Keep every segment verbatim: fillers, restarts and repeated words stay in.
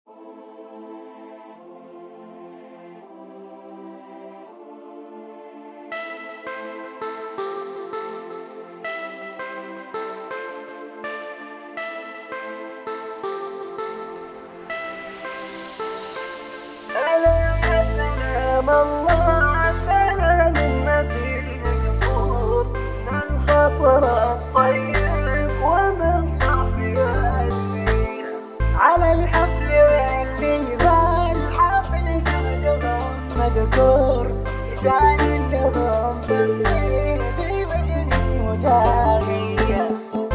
الله سلام ما فيه قصور من الخطر الطيب ومن صافي النية على الحفل اللي بالحفل جهدهم مذكور رجال لهم بالطيب بوجه وجاهية.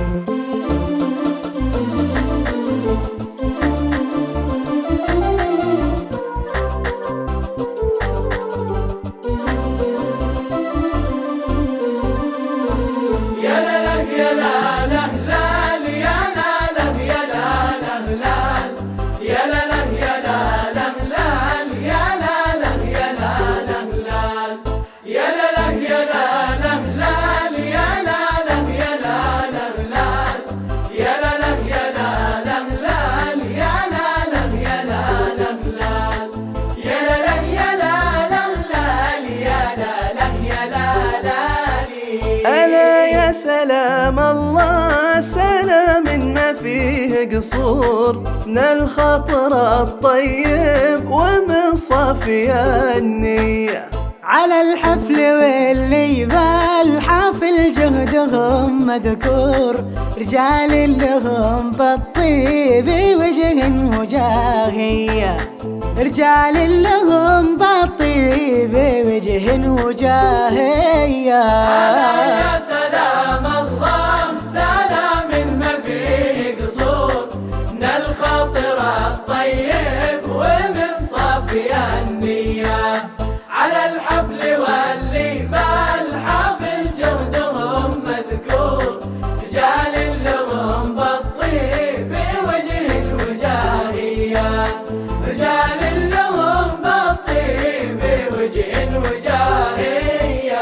يا سلام الله سلام ما فيه قصور من الخطر الطيب ومن صافي النية على الحفل واللي بالحفل جهدهم مذكور رجال لهم بالطيب وجه وجاهية رجال لهم بالطيب وجه وجاهية. يا سلام الله سلام ما فيه قصور من الخاطر الطيب ومن صافي النية على الحفل واللي بالحفل جهدهم مذكور رجال لهم بالطيب وجه وجاهية رجال لهم بالطيب وجه وجاهية.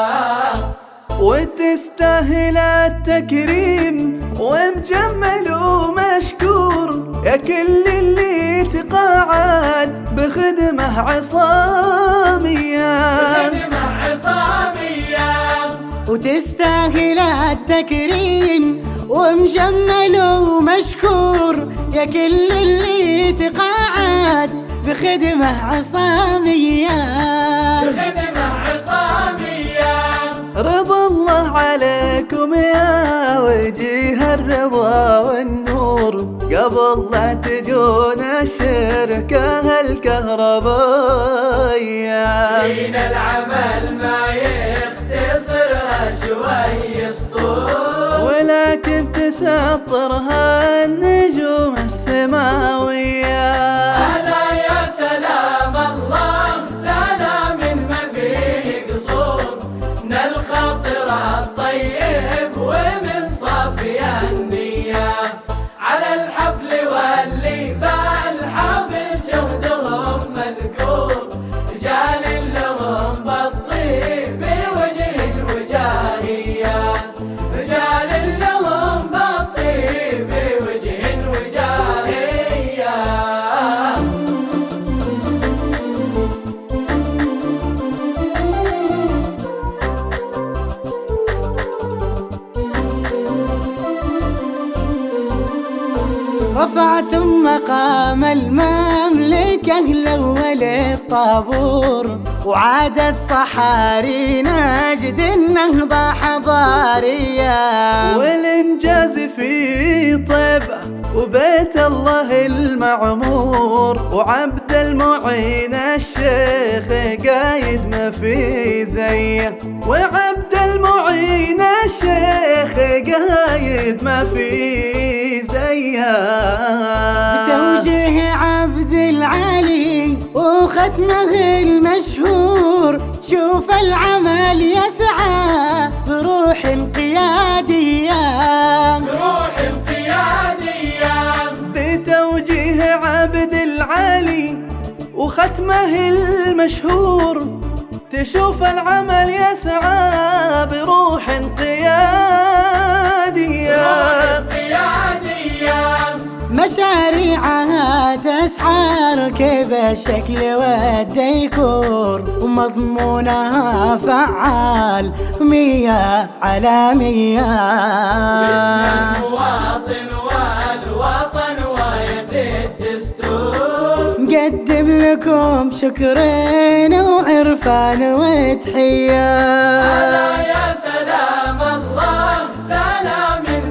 وتستاهل التكريم ومجمل ومشكور يا كل اللي تقاعد بخدمة عصامية بخدمة عصامية. وتستاهل التكريم ومجمل ومشكور يا كل اللي تقاعد بخدمة عصامية بخدمة عصامية. رضا الله عليكم يا وجيه الرضا والنور قبل لا تجون الشركة الكهربائية سين العمل ما يختصرها شوي سطور ولكن تسطرها النجوم السماوية. ألا يا سلام الله سلام ما فيه قصور من الخاطر الطيب ومن صافي النية على الحفل واللي بالحفل جهدهم مذكور رجال لهم بالطيب وجه وجاهية رجال لهم بالطيب وجه وجاهية. رفعتم مقام المملكة الأول الطابور وعادت صحاري نجد النهضة حضارية والإنجاز في طيبة وبيت الله المعمور وعبد المعين الشيخ قايد ما في زيه وعبد المعين الشيخ قايد ما في زيه. بتوجيه عبد العلي وختمه المشهور شوف العمل يسعى بروح قيادية بروح قيادية. بتوجيه عبد العلي وختمه المشهور تشوف العمل يسعى بروح قيادية بروح قيادية. مشاريعها تسحرك بالشكل والديكور، ومضمونها فعال مية على مية. باسم المواطن والوطن ويد الدستور، نقدم لكم شكرين وعرفان وتحية. هلا يا سلام الله سلام